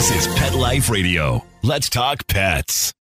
This is Pet Life Radio. Let's talk pets.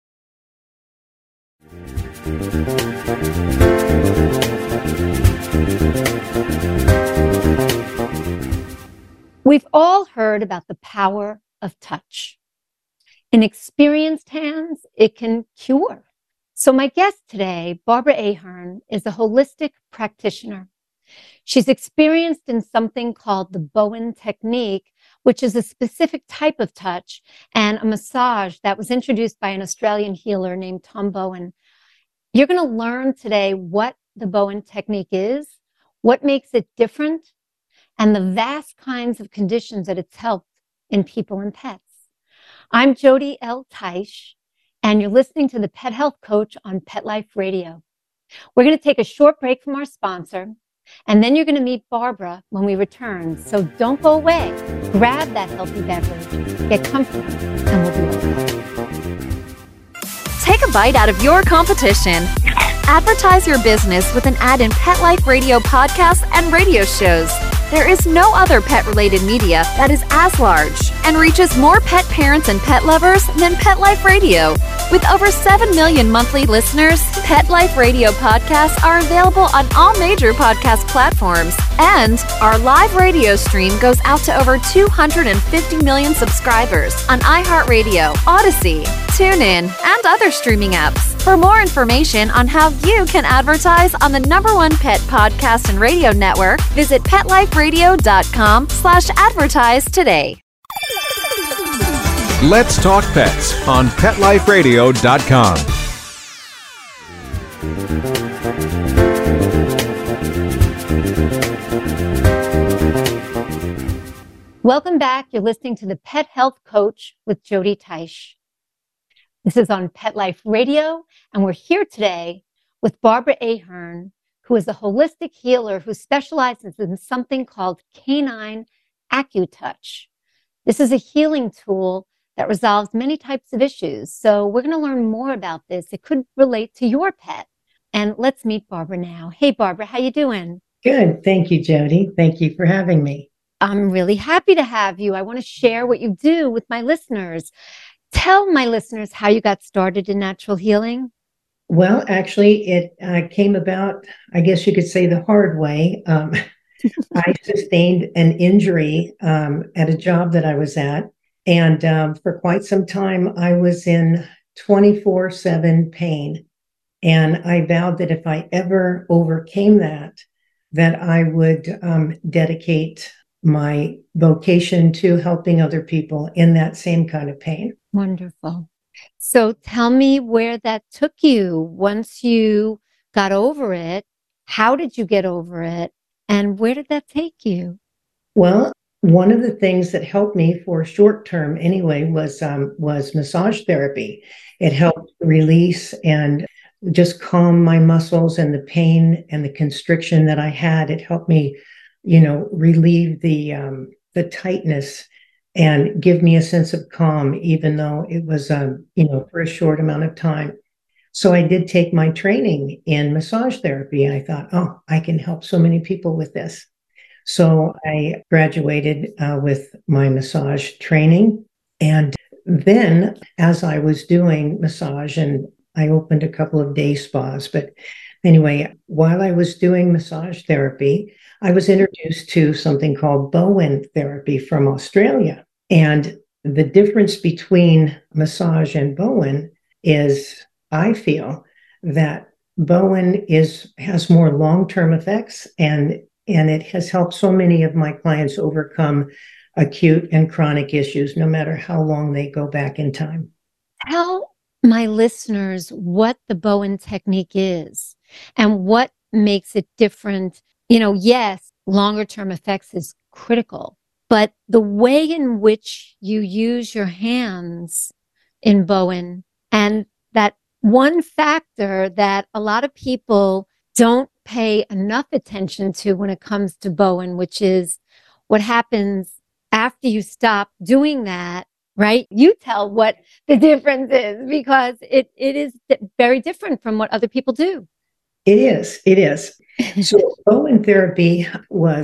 We've all heard about the power of touch. In experienced hands, it can cure. So my guest today, Barbara Ahern, is a holistic practitioner. She's experienced in something called the Bowen technique, which is a specific type of touch and a massage that was introduced by an Australian healer named Tom Bowen. You're going to learn today what the Bowen technique is, what makes it different, and the vast kinds of conditions that it's helped in people and pets. I'm Jody L. Teich, and you're listening to the Pet Health Coach on Pet Life Radio. We're going to take a short break from our sponsor, and then you're going to meet Barbara when we return. So don't go away. Grab that healthy beverage, get comfortable, and we'll be right back. Take a bite out of your competition. Advertise your business with an ad in Pet Life Radio podcasts and radio shows. There is no other pet-related media that is as large and reaches more pet parents and pet lovers than Pet Life Radio. With over 7 million monthly listeners, Pet Life Radio podcasts are available on all major podcast platforms, and our live radio stream goes out to over 250 million subscribers on iHeartRadio, Odyssey, TuneIn, and other streaming apps. For more information on how you can advertise on the #1 pet podcast and radio network, visit PetLifeRadio.com/advertise today. Let's Talk Pets on PetLifeRadio.com. Welcome back. You're listening to the Pet Health Coach with Jody Teich. This is on Pet Life Radio, and we're here today with Barbara Ahern, who is a holistic healer who specializes in something called canine AccuTouch. This is a healing tool that resolves many types of issues. So we're going to learn more about this. It could relate to your pet. And let's meet Barbara now. Hey, Barbara, how you doing? Good. Thank you, Jody. Thank you for having me. I'm really happy to have you. I want to share what you do with my listeners. Tell my listeners how you got started in natural healing. Well, actually, it came about, I guess you could say, the hard way. I sustained an injury at a job that I was at. And for quite some time, I was in 24/7 pain. And I vowed that if I ever overcame that I would dedicate my vocation to helping other people in that same kind of pain. Wonderful. So tell me where that took you once you got over it. How did you get over it? And where did that take you? Well, one of the things that helped me for short term anyway was massage therapy. It helped release and just calm my muscles and the pain and the constriction that I had. It helped me, relieve the tightness and give me a sense of calm, even though it was, for a short amount of time. So I did take my training in massage therapy. I thought, I can help so many people with this. So I graduated with my massage training. And then as I was doing massage, and I opened a couple of day spas, but anyway, while I was doing massage therapy, I was introduced to something called Bowen therapy from Australia. And the difference between massage and Bowen is, I feel that Bowen has more long-term effects, and it has helped so many of my clients overcome acute and chronic issues, no matter how long they go back in time. Tell my listeners what the Bowen technique is and what makes it different. Yes, longer term effects is critical, but the way in which you use your hands in Bowen, and that one factor that a lot of people don't pay enough attention to when it comes to Bowen, which is what happens after you stop doing that, right? You tell what the difference is, because it is very different from what other people do. It is. So Bowen therapy was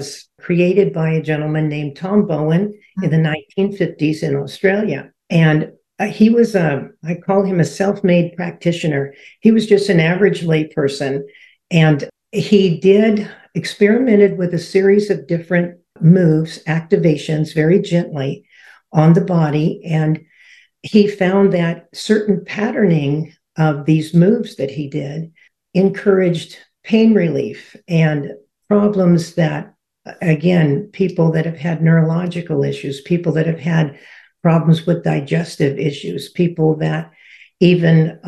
created by a gentleman named Tom Bowen in the 1950s in Australia. And he was I call him a self-made practitioner. He was just an average layperson. And he experimented with a series of different moves, activations, very gently on the body. And he found that certain patterning of these moves that he did encouraged pain relief and problems that, again, people that have had neurological issues, people that have had problems with digestive issues, people that even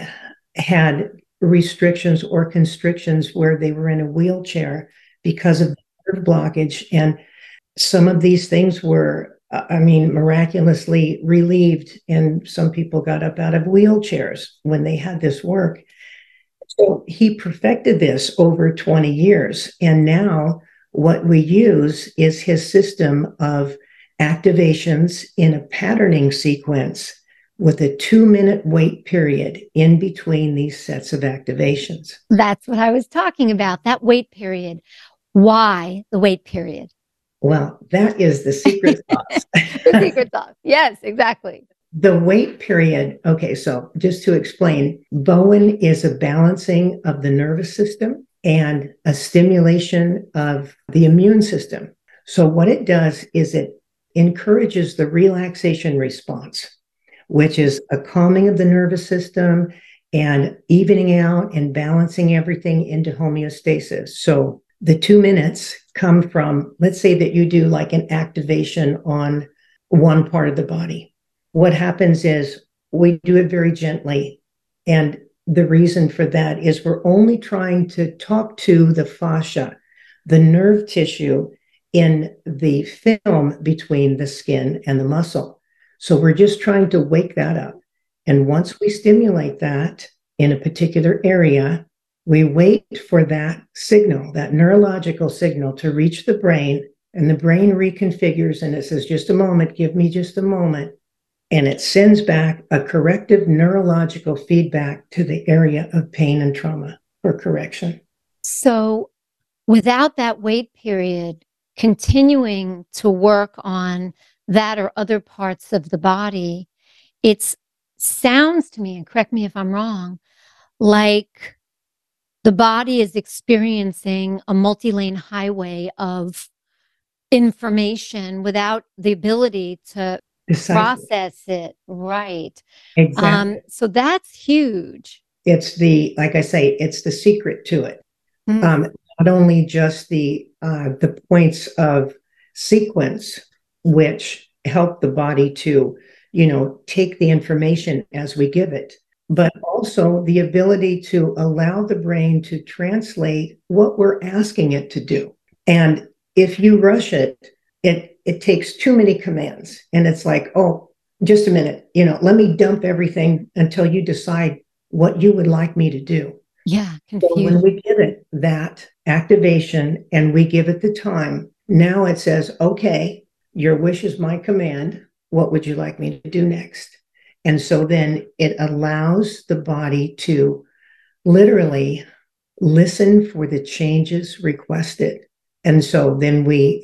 had restrictions or constrictions where they were in a wheelchair because of nerve blockage. And some of these things were, miraculously relieved. And some people got up out of wheelchairs when they had this work. So he perfected this over 20 years. And now what we use is his system of activations in a patterning sequence with a 2-minute wait period in between these sets of activations. That's what I was talking about, that wait period. Why the wait period? Well, that is the secret sauce. The secret sauce. Yes, exactly. The wait period. Okay, so just to explain, Bowen is a balancing of the nervous system and a stimulation of the immune system. So what it does is it encourages the relaxation response, which is a calming of the nervous system and evening out and balancing everything into homeostasis. So the 2 minutes come from, let's say that you do like an activation on one part of the body. What happens is we do it very gently. And the reason for that is we're only trying to talk to the fascia, the nerve tissue in the film between the skin and the muscle. So we're just trying to wake that up. And once we stimulate that in a particular area, we wait for that signal, that neurological signal, to reach the brain, and the brain reconfigures and it says, just a moment, give me just a moment. And it sends back a corrective neurological feedback to the area of pain and trauma for correction. So without that wait period, continuing to work on that or other parts of the body, it sounds to me, and correct me if I'm wrong, like the body is experiencing a multi-lane highway of information without the ability to process it. Right. Exactly. So that's huge. It's like I say, it's the secret to it. Not only just the points of sequence, which help the body to, take the information as we give it, but also the ability to allow the brain to translate what we're asking it to do. And if you rush it, it takes too many commands. And it's like, oh, just a minute, let me dump everything until you decide what you would like me to do. Yeah, So when we give it that activation and we give it the time, now it says, okay, your wish is my command. What would you like me to do next? And so then it allows the body to literally listen for the changes requested. And so then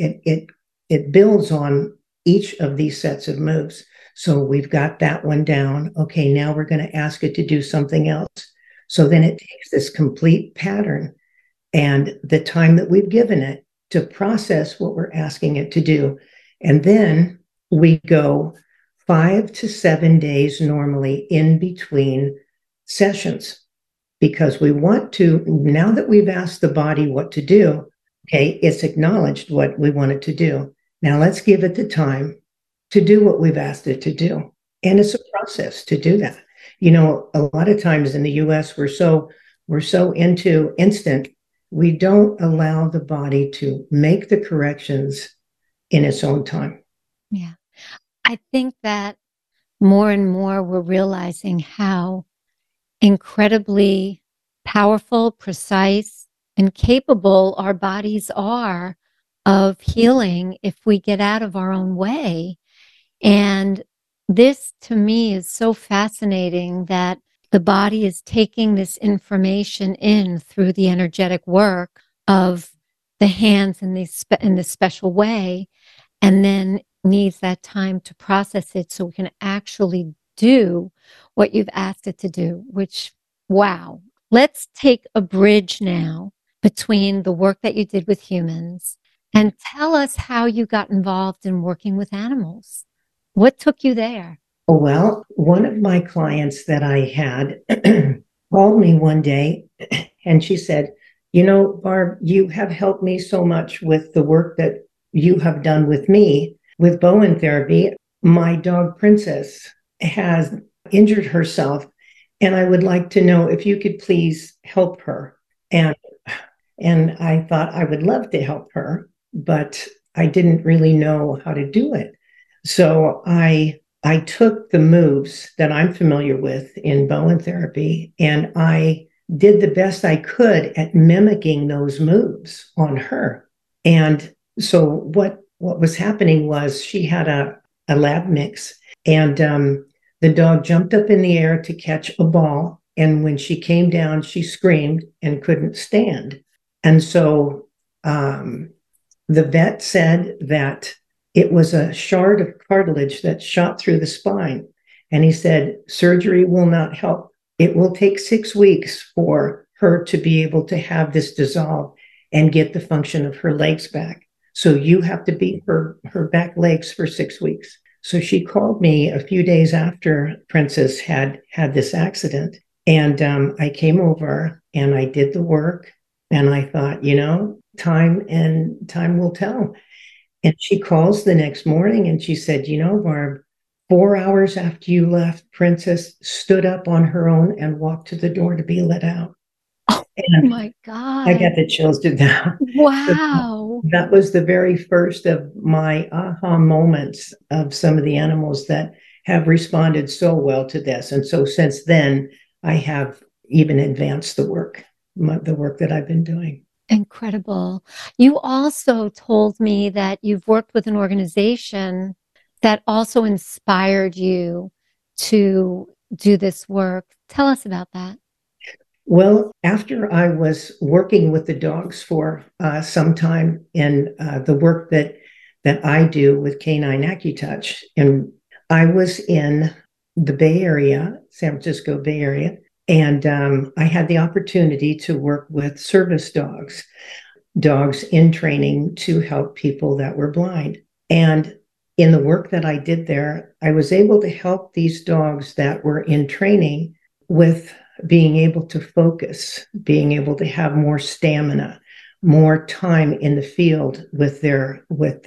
it builds on each of these sets of moves. So we've got that one down. Okay, now we're going to ask it to do something else. So then it takes this complete pattern and the time that we've given it to process what we're asking it to do. And then we go 5 to 7 days normally in between sessions, because we want to, now that we've asked the body what to do, okay, it's acknowledged what we want it to do. Now let's give it the time to do what we've asked it to do. And it's a process to do that. A lot of times in the US, we're so into instant, we don't allow the body to make the corrections in its own time. Yeah. I think that more and more we're realizing how incredibly powerful, precise, and capable our bodies are of healing if we get out of our own way. And this, to me, is so fascinating that the body is taking this information in through the energetic work of the hands in this special way, and then needs that time to process it so we can actually do what you've asked it to do, which, wow. Let's take a bridge now between the work that you did with humans and tell us how you got involved in working with animals. What took you there? Well, one of my clients that I had called me one day and she said, you know, Barb, you have helped me so much with the work that you have done with me with Bowen therapy. My dog Princess has injured herself, and I would like to know if you could please help her. And I thought I would love to help her, but I didn't really know how to do it. So I took the moves that I'm familiar with in Bowen therapy, and I did the best I could at mimicking those moves on her. And so what was happening was she had a lab mix, and the dog jumped up in the air to catch a ball. And when she came down, she screamed and couldn't stand. And so the vet said that it was a shard of cartilage that shot through the spine. And he said, surgery will not help. It will take 6 weeks for her to be able to have this dissolve and get the function of her legs back. So you have to beat her back legs for 6 weeks. So she called me a few days after Princess had this accident. And I came over and I did the work. And I thought, you know, time will tell. And she calls the next morning and she said, you know, Barb, 4 hours after you left, Princess stood up on her own and walked to the door to be let out. Oh and my God. I got the chills to that. Wow. That was the very first of my aha moments of some of the animals that have responded so well to this. And so since then, I have even advanced the work that I've been doing. Incredible. You also told me that you've worked with an organization that also inspired you to do this work. Tell us about that. Well, after I was working with the dogs for some time in the work that I do with Canine AccuTouch, and I was in the Bay Area, San Francisco Bay Area, and I had the opportunity to work with service dogs in training to help people that were blind. And in the work that I did there, I was able to help these dogs that were in training with being able to focus, being able to have more stamina, more time in the field with their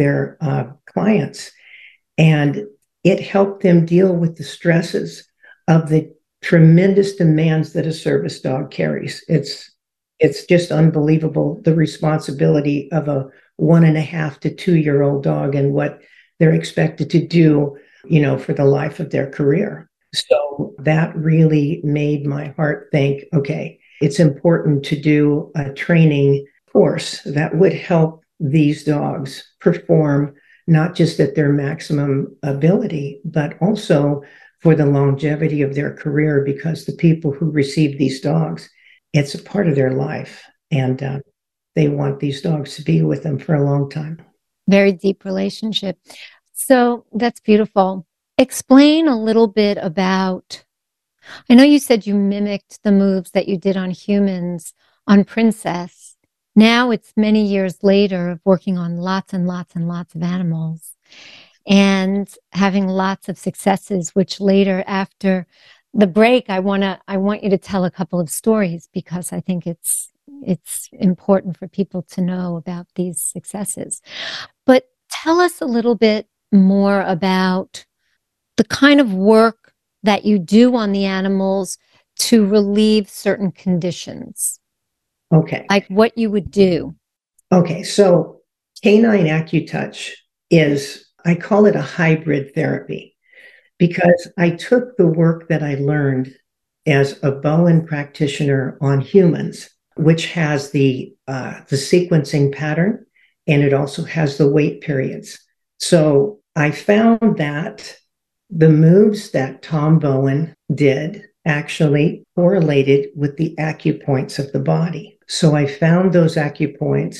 clients. And it helped them deal with the stresses of the tremendous demands that a service dog carries. It's just unbelievable, the responsibility of a 1.5 to 2 year old dog and what they're expected to do, you know, for the life of their career. So that really made my heart think, okay, it's important to do a training course that would help these dogs perform not just at their maximum ability, but also for the longevity of their career, because the people who receive these dogs, it's a part of their life, and they want these dogs to be with them for a long time. Very deep relationship. So that's beautiful. Explain a little bit about, I know you said you mimicked the moves that you did on humans on Princess. Now it's many years later of working on lots and lots and lots of animals and having lots of successes, which later after the break, I want you to tell a couple of stories, because I think it's important for people to know about these successes. But tell us a little bit more about the kind of work that you do on the animals to relieve certain conditions. Okay. Like what you would do. Okay. So Canine AccuTouch is, I call it a hybrid therapy, because I took the work that I learned as a Bowen practitioner on humans, which has the sequencing pattern, and it also has the wait periods. So I found that the moves that Tom Bowen did actually correlated with the acupoints of the body. So I found those acupoints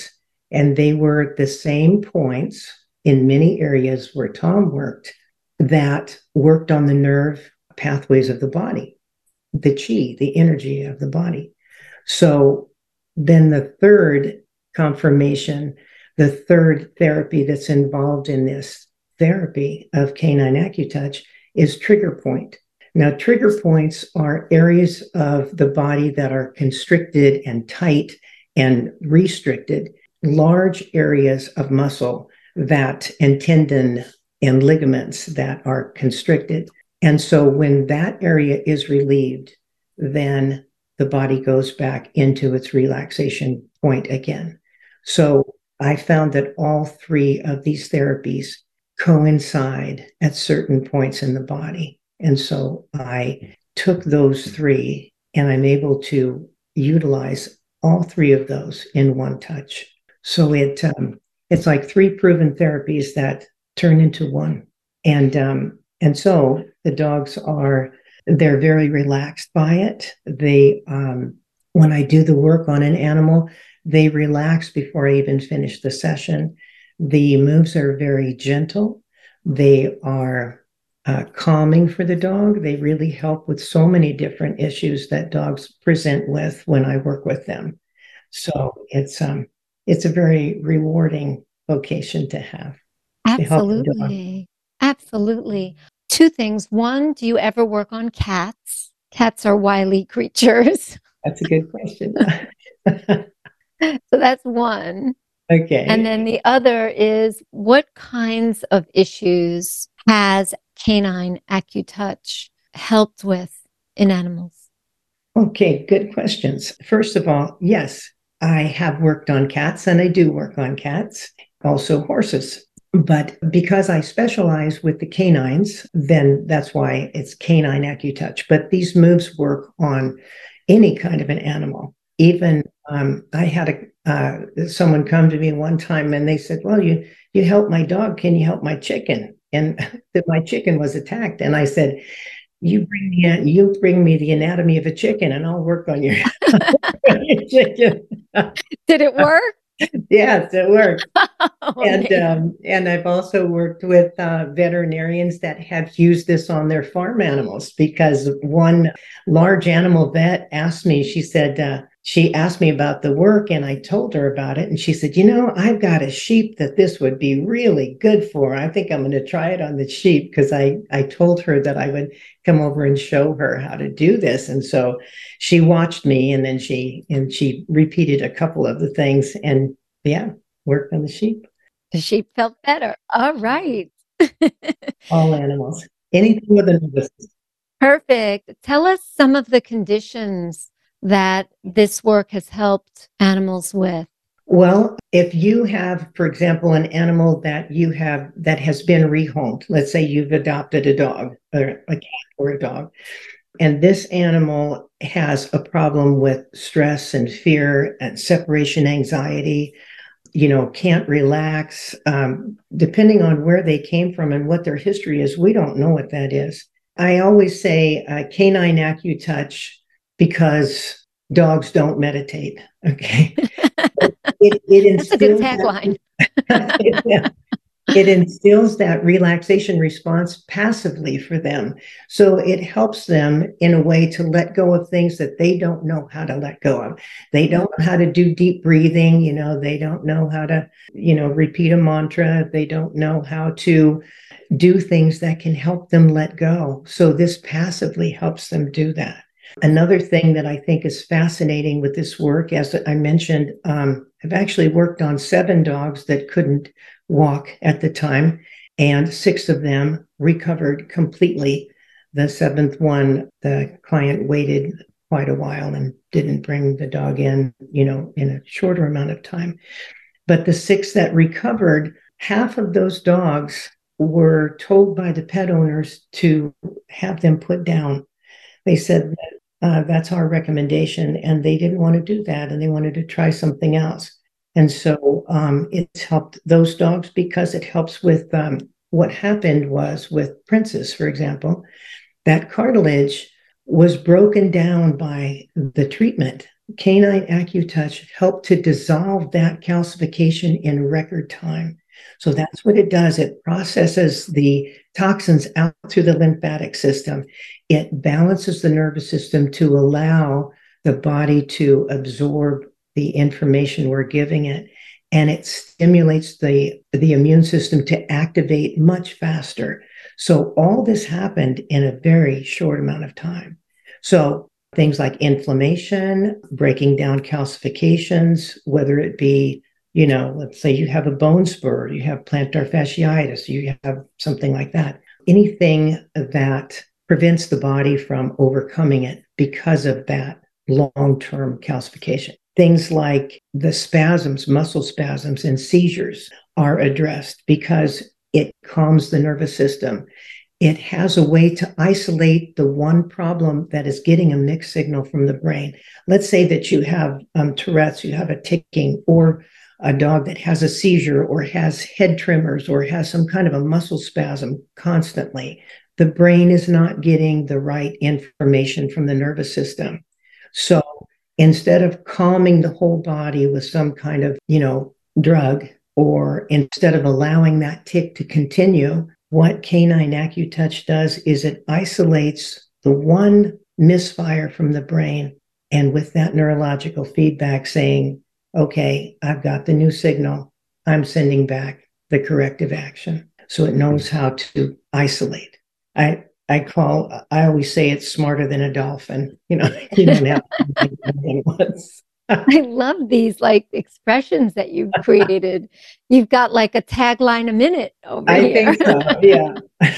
And they were the same points in many areas where Tom worked that worked on the nerve pathways of the body, the chi, the energy of the body. So then the third confirmation, the third therapy that's involved in this therapy of canine AccuTouch is trigger point. Now, trigger points are areas of the body that are constricted and tight and restricted, large areas of muscle that and tendon and ligaments that are constricted. And so when that area is relieved, then the body goes back into its relaxation point again. So I found that all three of these therapies coincide at certain points in the body. And so I took those three, and I'm able to utilize all three of those in one touch. So it's like three proven therapies that turn into one. And so the dogs they're very relaxed by it. They, when I do the work on an animal, they relax before I even finish the session. The moves are very gentle. They are calming for the dog. They really help with so many different issues that dogs present with when I work with them. So it's a very rewarding vocation to have. Absolutely. Absolutely. Two things. One, do you ever work on cats? Cats are wily creatures. That's a good question. So that's one. Okay. And then the other is, what kinds of issues has canine AccuTouch helped with in animals? Okay, good questions. First of all, yes, I have worked on cats, and I do work on cats, also horses. But because I specialize with the canines, then that's why it's canine AccuTouch. But these moves work on any kind of an animal. Even I had someone come to me one time, and they said, well, you help my dog. Can you help my chicken? And my chicken was attacked. And I said, you bring me the anatomy of a chicken, and I'll work on your, your chicken. Did it work? Yes, it worked. Oh, and I've also worked with veterinarians that have used this on their farm animals, because one large animal vet asked me, she asked me about the work, and I told her about it. And she said, I've got a sheep that this would be really good for. I think I'm going to try it on the sheep, because I told her that I would come over and show her how to do this. And so she watched me, and then she repeated a couple of the things, and worked on the sheep. The sheep felt better. All right. All animals, anything with a nervous system. Perfect. Tell us some of the conditions that this work has helped animals with. Well, if you have, for example, an animal that has been rehomed, let's say you've adopted a dog or a cat or a dog, and this animal has a problem with stress and fear and separation anxiety, can't relax, depending on where they came from and what their history is, we don't know what that is. I always say canine AccuTouch, because dogs don't meditate. Okay. That's a good tagline. It instills that relaxation response passively for them. So it helps them in a way to let go of things that they don't know how to let go of. They don't know how to do deep breathing. They don't know how to, repeat a mantra. They don't know how to do things that can help them let go. So this passively helps them do that. Another thing that I think is fascinating with this work, as I mentioned, I've actually worked on 7 dogs that couldn't walk at the time, and 6 of them recovered completely. The 7th one, the client waited quite a while and didn't bring the dog in, in a shorter amount of time. But the 6 that recovered, half of those dogs were told by the pet owners to have them put down. They said that that's our recommendation, and they didn't want to do that, and they wanted to try something else. And so it's helped those dogs, because it helps with what happened was with Princess, for example, that cartilage was broken down by the treatment canine AccuTouch helped to dissolve that calcification in record time. So that's what it does. It processes the toxins out through the lymphatic system. It balances the nervous system to allow the body to absorb the information we're giving it. And it stimulates the immune system to activate much faster. So all this happened in a very short amount of time. So things like inflammation, breaking down calcifications, whether it be, let's say you have a bone spur, you have plantar fasciitis, you have something like that. Anything that prevents the body from overcoming it because of that long-term calcification. Things like the spasms, muscle spasms, and seizures are addressed because it calms the nervous system. It has a way to isolate the one problem that is getting a mixed signal from the brain. Let's say that you have Tourette's, you have a ticking, or a dog that has a seizure or has head tremors or has some kind of a muscle spasm constantly. The brain is not getting the right information from the nervous system. So instead of calming the whole body with some kind of, drug, or instead of allowing that tick to continue, what canine AccuTouch does is it isolates the one misfire from the brain, and with that neurological feedback saying, okay, I've got the new signal, I'm sending back the corrective action. So it knows how to isolate. I always say it's smarter than a dolphin. You don't have to do once. I love these expressions that you've created. You've got a tagline a minute over here. I think so, yeah.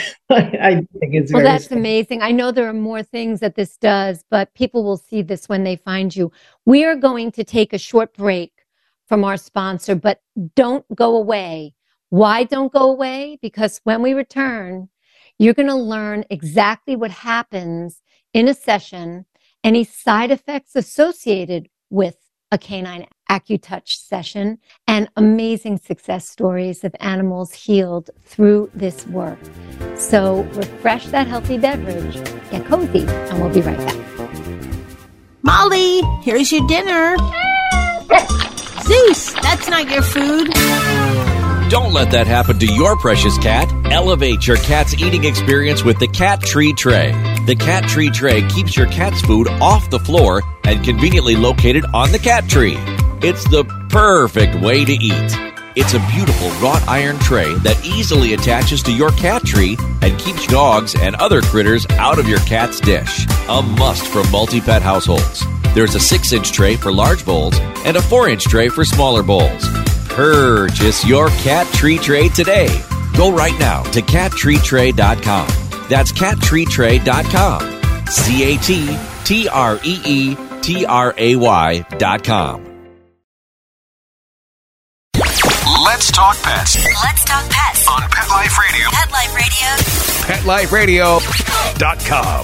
I think it's well, very that's amazing. I know there are more things that this does, but people will see this when they find you. We are going to take a short break from our sponsor, but don't go away. Why don't go away? Because when we return, you're going to learn exactly what happens in a session, any side effects associated with a canine AccuTouch session, and amazing success stories of animals healed through this work. So refresh that healthy beverage, get cozy, and we'll be right back. Molly, here's your dinner. Zeus, that's not your food. Don't let that happen to your precious cat. Elevate your cat's eating experience with the Cat Tree Tray. The Cat Tree Tray keeps your cat's food off the floor and conveniently located on the cat tree. It's the perfect way to eat. It's a beautiful wrought iron tray that easily attaches to your cat tree and keeps dogs and other critters out of your cat's dish. A must for multi-pet households. There's a 6-inch tray for large bowls and a 4-inch tray for smaller bowls. Purchase your Cat Tree Tray today. Go right now to cattreetray.com. That's cattreetray.com. cattreetray.com. Let's talk pets. Let's talk pets On Pet Life Radio. Pet Life Radio. PetLifeRadio.com.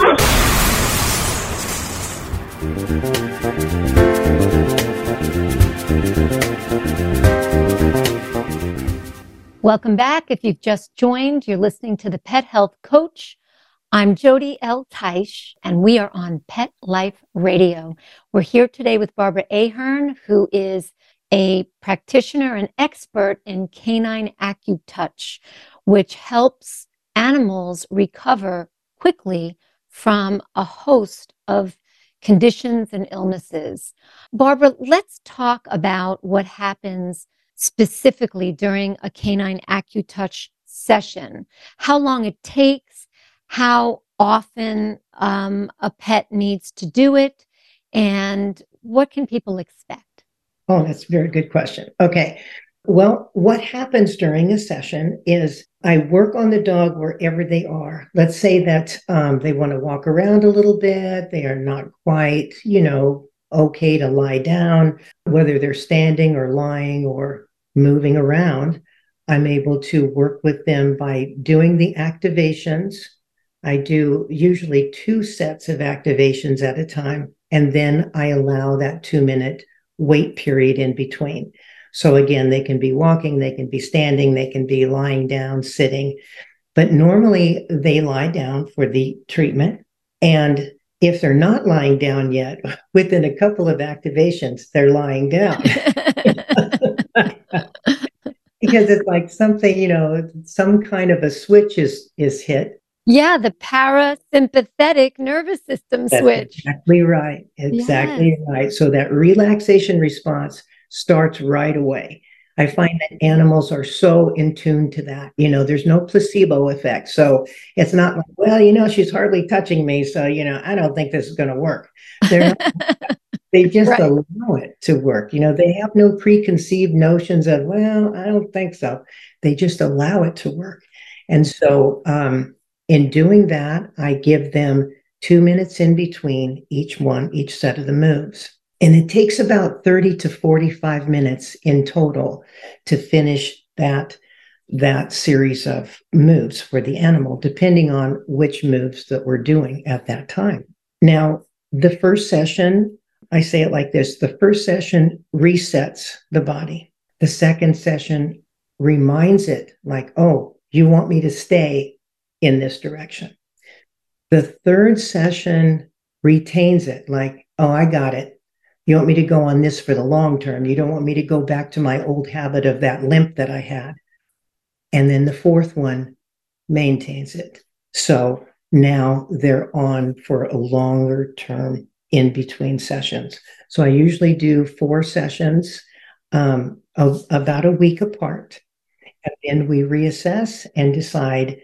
Welcome back. If you've just joined, you're listening to the Pet Health Coach. I'm Jody L. Teich, and we are on Pet Life Radio. We're here today with Barbara Ahern, who is a practitioner and expert in canine AccuTouch, which helps animals recover quickly from a host of conditions and illnesses. Barbara, let's talk about what happens specifically during a canine AccuTouch session, how long it takes, how often a pet needs to do it, and what can people expect? Oh, that's a very good question. Okay. Well, what happens during a session is I work on the dog wherever they are. Let's say that they want to walk around a little bit. They are not quite, okay to lie down, whether they're standing or lying or moving around. I'm able to work with them by doing the activations. I do usually 2 sets of activations at a time, and then I allow that 2-minute wait period in between. So again, they can be walking, they can be standing, they can be lying down, sitting, but normally they lie down for the treatment. And if they're not lying down yet, within a couple of activations, they're lying down. Because it's like something, some kind of a switch is hit. Yeah, the parasympathetic nervous system switch. Exactly right. Exactly right. So that relaxation response starts right away. I find that animals are so in tune to that. There's no placebo effect. So it's not like, well, she's hardly touching me. So, I don't think this is going to work. They just Right. allow it to work. They have no preconceived notions of, well, I don't think so. They just allow it to work. And so in doing that, I give them 2 minutes in between each set of the moves. And it takes about 30 to 45 minutes in total to finish that series of moves for the animal, depending on which moves that we're doing at that time. Now, the first session, I say it like this: the first session resets the body. The second session reminds it, like, oh, you want me to stay in this direction. The third session retains it, like, oh, I got it. You want me to go on this for the long term. You don't want me to go back to my old habit of that limp that I had. And then the fourth one maintains it. So now they're on for a longer term in between sessions. So I usually do 4 sessions of about a week apart. And then we reassess and decide,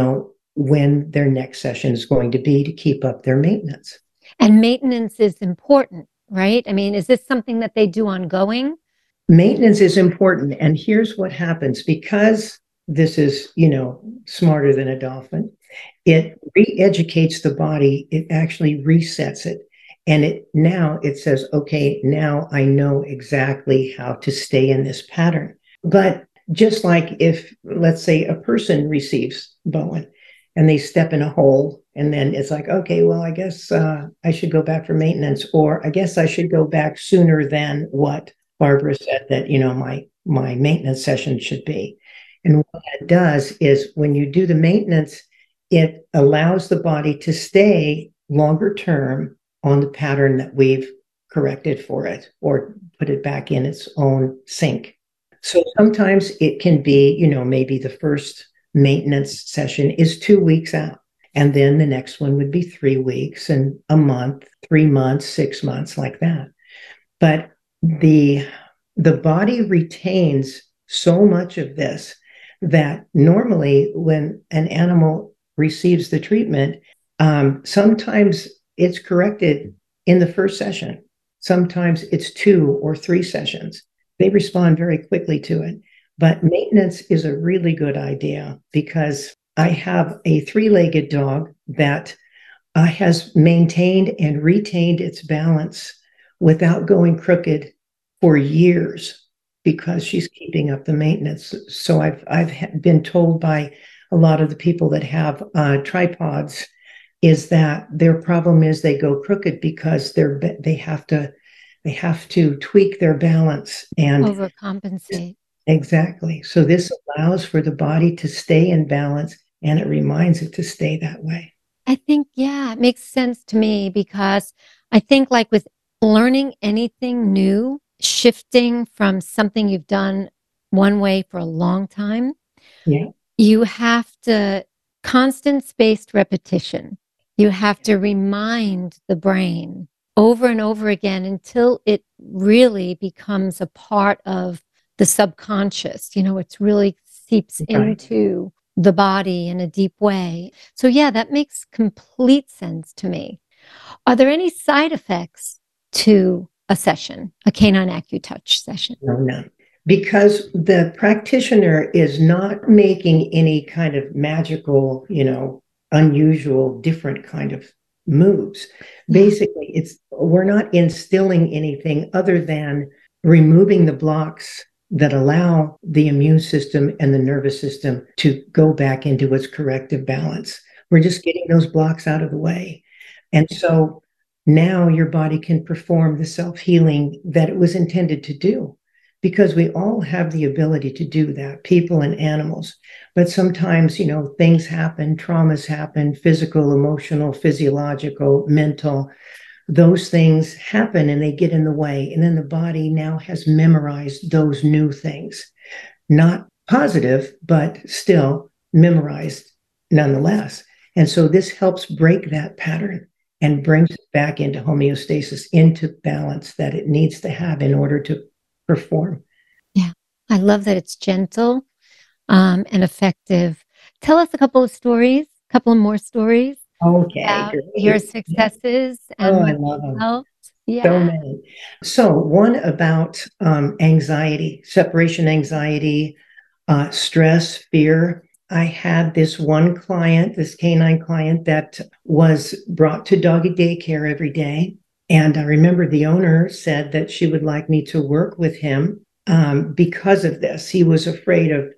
when their next session is going to be to keep up their maintenance. And maintenance is important, right? I mean, is this something that they do ongoing? Maintenance is important. And here's what happens. Because this is, smarter than a dolphin, it re-educates the body. It actually resets it. And it says, okay, now I know exactly how to stay in this pattern. But just like if, let's say, a person receives Bowen and they step in a hole, and then it's like, okay, well, I guess I should go back for maintenance, or I guess I should go back sooner than what Barbara said that, my maintenance session should be. And what it does is when you do the maintenance, it allows the body to stay longer term on the pattern that we've corrected for it or put it back in its own sync. So sometimes it can be, maybe the first maintenance session is 2 weeks out. And then the next one would be 3 weeks and a month, 3 months, 6 months, like that. But the body retains so much of this that normally when an animal receives the treatment, sometimes it's corrected in the first session. Sometimes it's 2 or 3 sessions. They respond very quickly to it. But maintenance is a really good idea because I have a 3-legged dog that has maintained and retained its balance without going crooked for years because she's keeping up the maintenance. So I've been told by a lot of the people that have tripods is that their problem is they go crooked because they have to tweak their balance and overcompensate. Exactly. So this allows for the body to stay in balance, and it reminds it to stay that way. I think, yeah, it makes sense to me because I think like with learning anything new, shifting from something you've done one way for a long time, you have to constant spaced repetition. You have to remind the brain over and over again until it really becomes a part of the subconscious. It's really seeps into the body in a deep way. So yeah, that makes complete sense to me. Are there any side effects to a session, a canine AccuTouch session? No. Because the practitioner is not making any kind of magical, unusual, different kind of moves. Basically, we're not instilling anything other than removing the blocks that allow the immune system and the nervous system to go back into its corrective balance. We're just getting those blocks out of the way. And so now your body can perform the self-healing that it was intended to do. because we all have the ability to do that, people and animals. But sometimes, things happen, traumas happen, physical, emotional, physiological, mental. Those things happen and they get in the way. And then the body now has memorized those new things. Not positive, but still memorized nonetheless. And so this helps break that pattern and brings it back into homeostasis, into balance that it needs to have in order to perform. Yeah. I love that it's gentle and effective. Tell us a couple of more stories. Okay. About Great. your successes and I what love them. helped. Yeah. So many. So one about anxiety, separation anxiety, stress, fear. I had this one client, this canine client, that was brought to doggy daycare every day. And I remember the owner said that she would like me to work with him because of this. He was afraid of,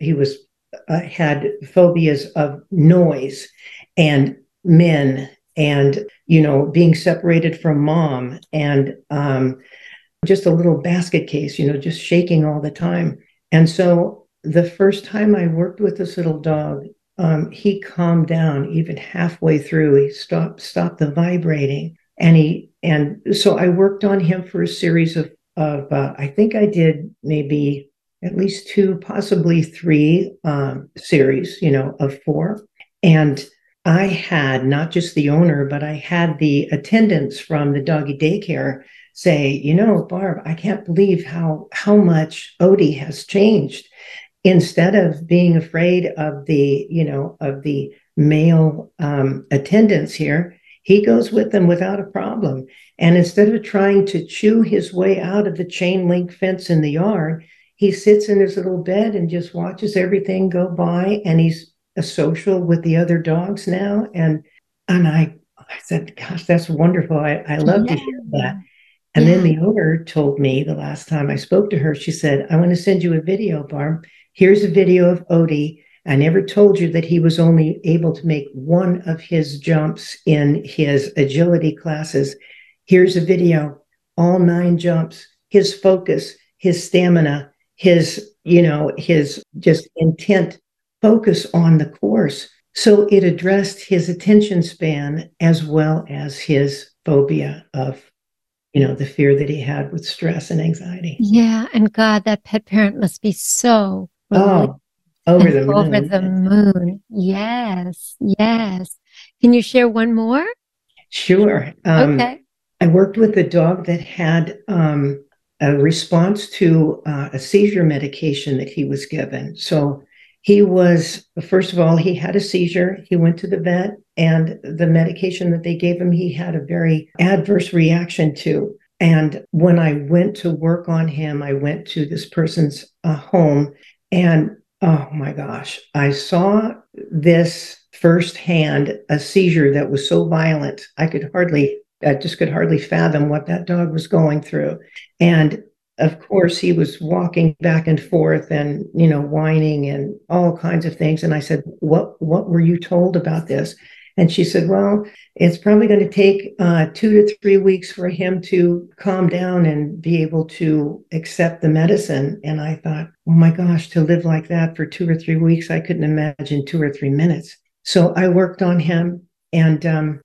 had phobias of noise and men and, being separated from mom and just a little basket case, just shaking all the time. And so the first time I worked with this little dog, he calmed down even halfway through. He stopped the vibrating. And so I worked on him for a series of I think I did maybe at least 2, possibly 3 series, of 4. And I had not just the owner, but I had the attendants from the doggy daycare say, Barb, I can't believe how much Odie has changed. Instead of being afraid of the male attendants here, he goes with them without a problem. And instead of trying to chew his way out of the chain link fence in the yard, he sits in his little bed and just watches everything go by. And he's a social with the other dogs now. And I said, gosh, that's wonderful. I love to hear that. And then the owner told me the last time I spoke to her, she said, I want to send you a video, Barb. Here's a video of Odie. I never told you that he was only able to make one of his jumps in his agility classes. Here's a video, all 9 jumps, his focus, his stamina, his just intent, focus on the course. So it addressed his attention span as well as his phobia of the fear that he had with stress and anxiety. Yeah. And God, that pet parent must be so over the moon. Over the moon. Yes. Yes. Can you share one more? Sure. Okay. I worked with a dog that had a response to a seizure medication that he was given. So first of all, he had a seizure. He went to the vet, and the medication that they gave him, he had a very adverse reaction to. And when I went to work on him, I went to this person's home, and oh my gosh, I saw this firsthand, a seizure that was so violent, I just could hardly fathom what that dog was going through. And of course, he was walking back and forth and, whining and all kinds of things. And I said, what were you told about this? And she said, well, it's probably going to take 2 to 3 weeks for him to calm down and be able to accept the medicine. And I thought, oh my gosh, to live like that for 2 or 3 weeks, I couldn't imagine 2 or 3 minutes. So I worked on him, and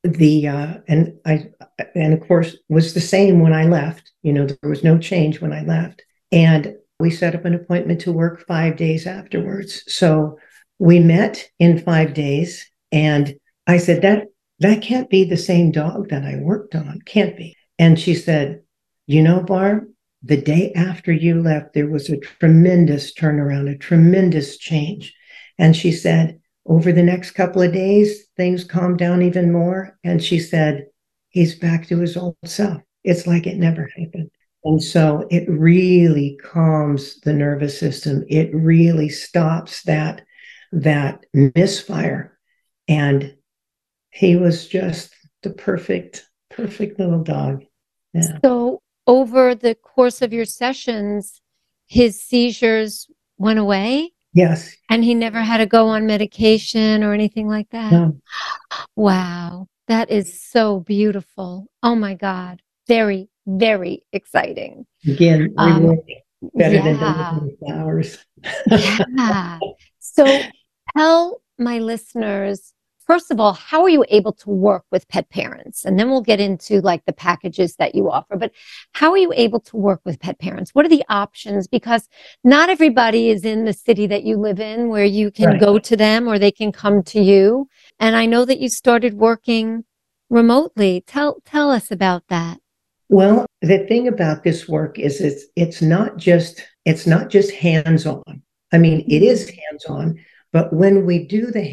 and of course was the same when I left. There was no change when I left. And we set up an appointment to work 5 days afterwards. So we met in 5 days, and I said, that can't be the same dog that I worked on. Can't be. And she said, Barb, the day after you left, there was a tremendous turnaround, a tremendous change. And she said, over the next couple of days, things calmed down even more. And she said, he's back to his old self. It's like it never happened. And so it really calms the nervous system. It really stops that misfire. And he was just the perfect little dog. Yeah. So over the course of your sessions, his seizures went away? Yes. And he never had to go on medication or anything like that? No. Wow. That is so beautiful. Oh my God. Very, very exciting. Again, rewarding. Better than Yeah. delivering flowers. Yeah. So tell my listeners, first of all, how are you able to work with pet parents? And then we'll get into like the packages that you offer. But how are you able to work with pet parents? What are the options? Because not everybody is in the city that you live in where you can Right. go to them or they can come to you. And I know that you started working remotely. Tell us about that. Well, the thing about this work is it's not just hands-on. I mean, it is hands-on, but when I do the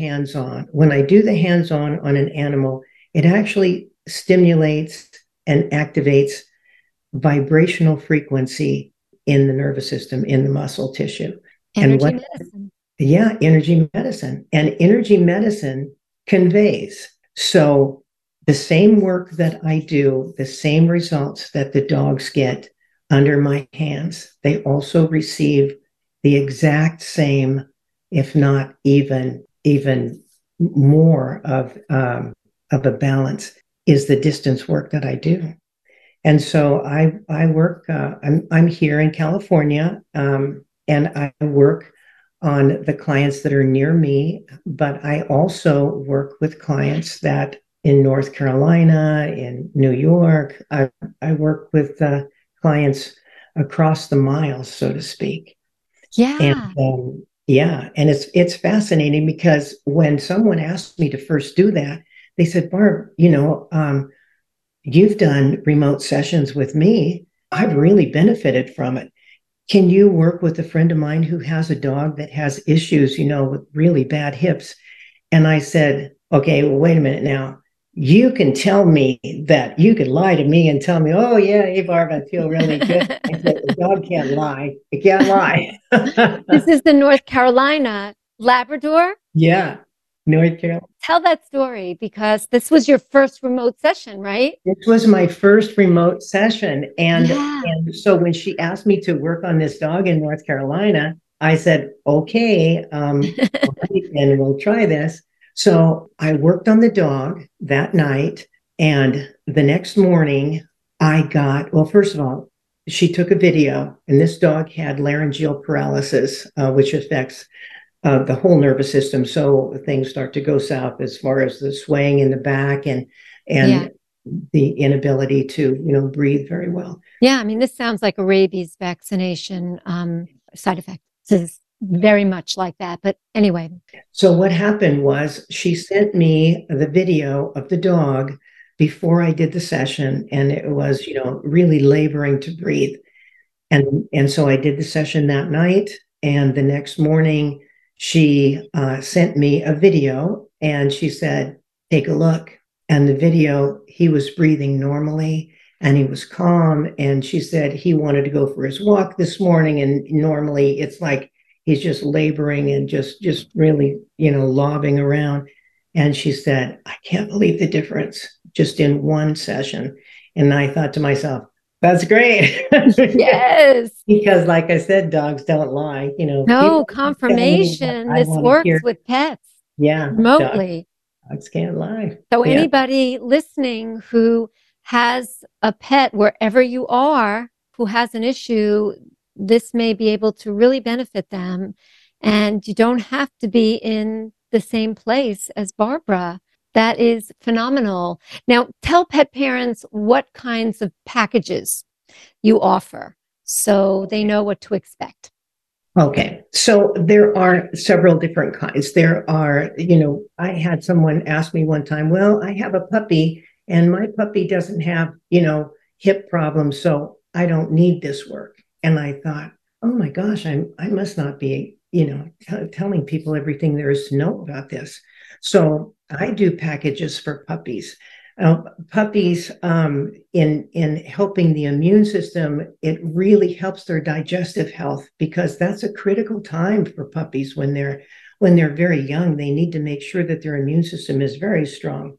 hands-on on an animal, it actually stimulates and activates vibrational frequency in the nervous system, in the muscle tissue. Energy medicine. Yeah, energy medicine. And energy medicine conveys. So the same work that I do, the same results that the dogs get under my hands, they also receive the exact same, if not even more of a balance, is the distance work that I do. And so I work. I'm here in California, and I work on the clients that are near me. But I also work with clients that in North Carolina, in New York. I work with clients across the miles, so to speak. Yeah. And and it's fascinating because when someone asked me to first do that, they said, "Barb, you've done remote sessions with me. I've really benefited from it. Can you work with a friend of mine who has a dog that has issues, with really bad hips?" And I said, "Okay, well, wait a minute now. You can tell me that. You could lie to me and tell me, oh, yeah, hey, Barb, I feel really good." I said, "The dog can't lie. It can't lie." This is the North Carolina Labrador. Yeah, North Carolina. Tell that story because this was your first remote session, right? This was my first remote session. And Yeah. so when she asked me to work on this dog in North Carolina, I said, okay, and we'll try this. So I worked on the dog that night. And the next morning, first of all, she took a video, and this dog had laryngeal paralysis, which affects the whole nervous system. So things start to go south as far as the swaying in the back and Yeah. the inability to, breathe very well. Yeah. I mean, this sounds like a rabies vaccination side effect. This is very much like that. But anyway. So what happened was she sent me the video of the dog before I did the session, and it was, really laboring to breathe. And so I did the session that night, and the next morning she sent me a video, and she said, "Take a look." And the video, he was breathing normally and he was calm. And she said he wanted to go for his walk this morning. And normally it's like he's just laboring and just really, lobbing around. And she said, "I can't believe the difference just in one session." And I thought to myself, that's great. Yes. Because like I said, dogs don't lie. No, confirmation. This works with pets. Yeah. Remotely. Dogs can't lie. So Yeah. anybody listening who has a pet wherever you are, who has an issue, this may be able to really benefit them. And you don't have to be in the same place as Barbara. That is phenomenal. Now, tell pet parents what kinds of packages you offer so they know what to expect. Okay. So there are several different kinds. There are, I had someone ask me one time, well, I have a puppy and my puppy doesn't have, hip problems, so I don't need this work. And I thought, oh my gosh, I must not be, telling people everything there is to know about this. So I do packages for puppies. Puppies, in helping the immune system, it really helps their digestive health, because that's a critical time for puppies when they're very young. They need to make sure that their immune system is very strong.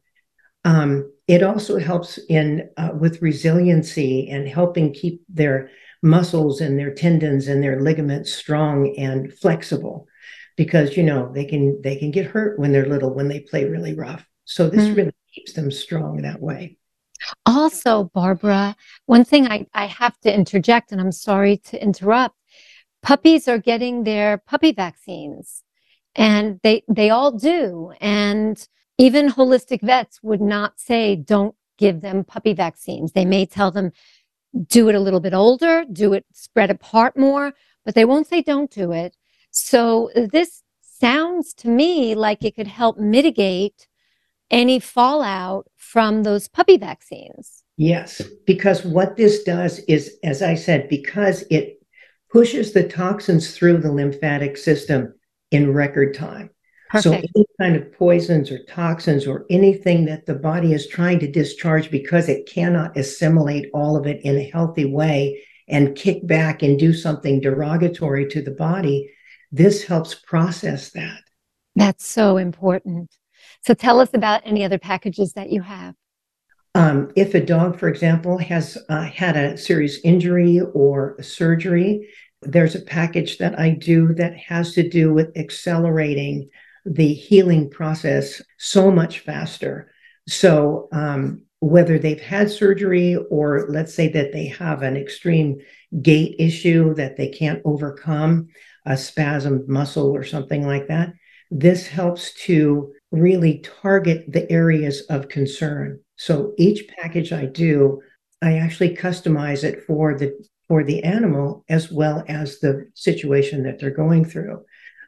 It also helps with resiliency and helping keep their muscles and their tendons and their ligaments strong and flexible, because they can get hurt when they're little, when they play really rough. So this really keeps them strong that way. Also, Barbara, one thing I have to interject, and I'm sorry to interrupt, puppies are getting their puppy vaccines, and they all do. And even holistic vets would not say, don't give them puppy vaccines. They may tell them, do it a little bit older, do it spread apart more, but they won't say don't do it. So this sounds to me like it could help mitigate any fallout from those puppy vaccines. Yes, because what this does is, as I said, because it pushes the toxins through the lymphatic system in record time. Perfect. So any kind of poisons or toxins or anything that the body is trying to discharge because it cannot assimilate all of it in a healthy way and kick back and do something derogatory to the body, this helps process that. That's so important. So tell us about any other packages that you have. If a dog, for example, has had a serious injury or a surgery, there's a package that I do that has to do with accelerating the healing process so much faster. So whether they've had surgery or let's say that they have an extreme gait issue that they can't overcome, a spasmed muscle or something like that, this helps to really target the areas of concern. So each package I do, I actually customize it for the animal as well as the situation that they're going through.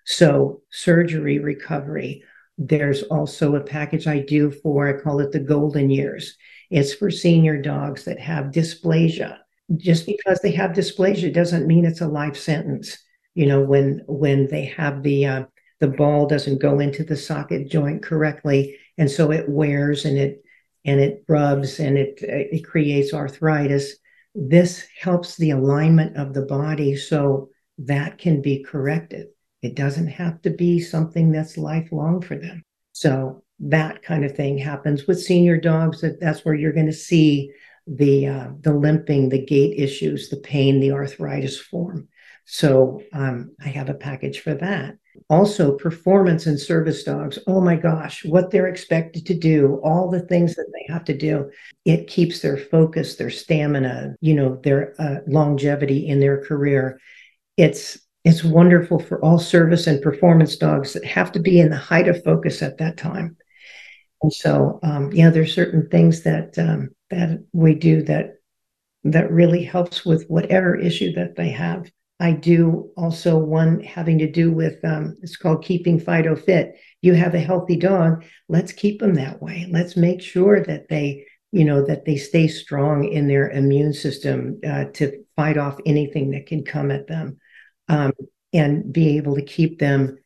So surgery recovery. There's also a package I do for, I call it the golden years. It's for senior dogs that have dysplasia. Just because they have dysplasia doesn't mean it's a life sentence. You know, when they have the ball doesn't go into the socket joint correctly, and so it wears and it rubs and it creates arthritis. This helps the alignment of the body so that can be corrected. It doesn't have to be something that's lifelong for them. So that kind of thing happens with senior dogs. That's where you're going to see the limping, the gait issues, the pain, the arthritis form. So I have a package for that. Also, performance and service dogs. Oh my gosh, what they're expected to do, all the things that they have to do. It keeps their focus, their stamina, their longevity in their career. It's wonderful for all service and performance dogs that have to be in the height of focus at that time. And so, there's certain things that we do that really helps with whatever issue that they have. I do also one having to do with, it's called Keeping Fido Fit. You have a healthy dog, let's keep them that way. Let's make sure that they stay strong in their immune system to fight off anything that can come at them. And be able to keep them,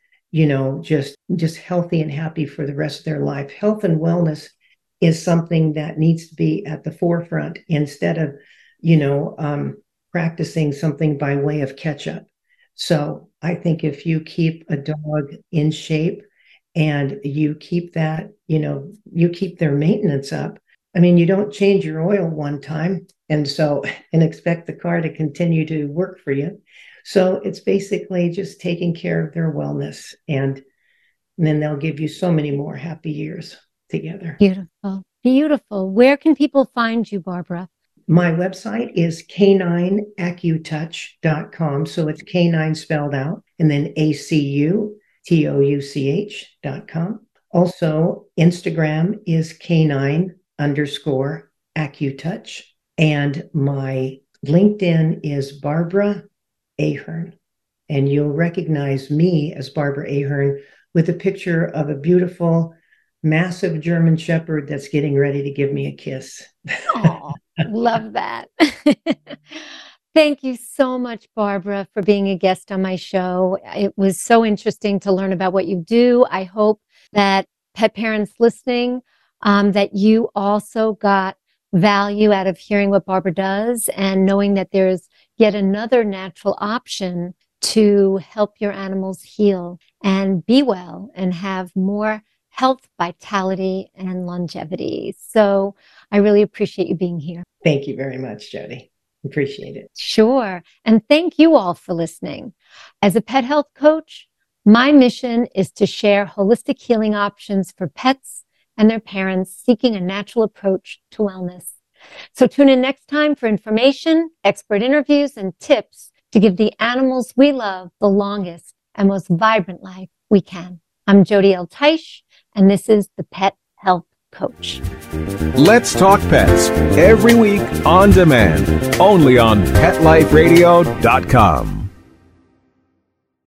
just healthy and happy for the rest of their life. Health and wellness is something that needs to be at the forefront instead of, practicing something by way of catch up. So I think if you keep a dog in shape and you keep that, you keep their maintenance up. I mean, you don't change your oil one time and expect the car to continue to work for you. So it's basically just taking care of their wellness, and then they'll give you so many more happy years together. Beautiful. Beautiful. Where can people find you, Barbara? My website is canineacutouch.com. So it's canine spelled out and then ACUTOUCH.com. Also, Instagram is canine_acutouch. And my LinkedIn is Barbara Ahern. And you'll recognize me as Barbara Ahern with a picture of a beautiful, massive German Shepherd that's getting ready to give me a kiss. Oh, love that. Thank you so much, Barbara, for being a guest on my show. It was so interesting to learn about what you do. I hope that pet parents listening, that you also got value out of hearing what Barbara does and knowing that there's yet another natural option to help your animals heal and be well and have more health, vitality, and longevity. So I really appreciate you being here. Thank you very much, Jody. Appreciate it. Sure. And thank you all for listening. As a pet health coach, my mission is to share holistic healing options for pets and their parents seeking a natural approach to wellness. So tune in next time for information, expert interviews, and tips to give the animals we love the longest and most vibrant life we can. I'm Jody L. Teich, and this is the Pet Health Coach. Let's Talk Pets, every week on demand, only on PetLifeRadio.com.